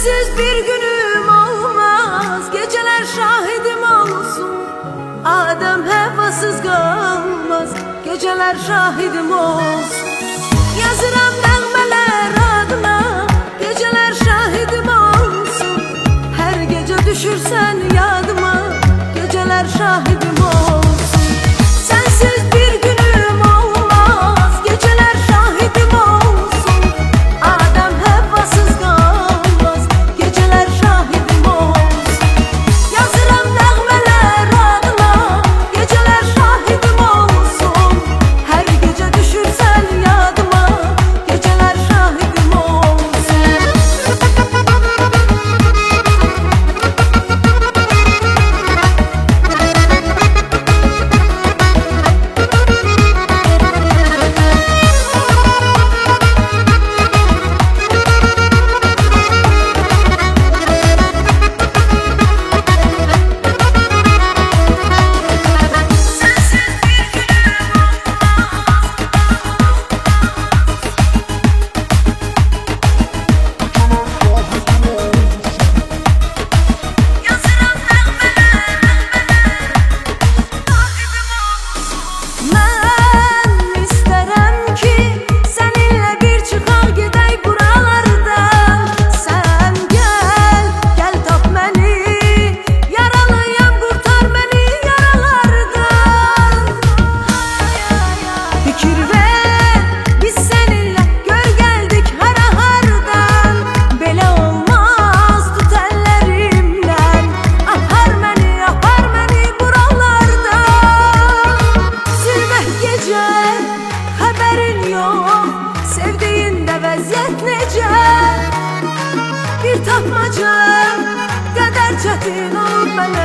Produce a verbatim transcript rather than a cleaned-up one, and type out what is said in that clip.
Sensiz bir günüm olmaz, geceler şahidim olsun. Adem hevasız kalmaz, geceler şahidim olsun. Yazıram nəğmələr adına, geceler şahidim olsun. Her gece düşürsen yadıma, geceler şahidim olsun. Sensiz bir günüm olmaz, geceler şahidim olsun. Adem hevasız kalmaz, geceler şahidim olsun. Yazıram nəğmələr adına, geceler şahidim olsun. Her gece düşürsen yadıma, geceler şahidim olsun. Sevdiğinde vəziyyət necə? Bir tapmaca qədər çətin olur mənə.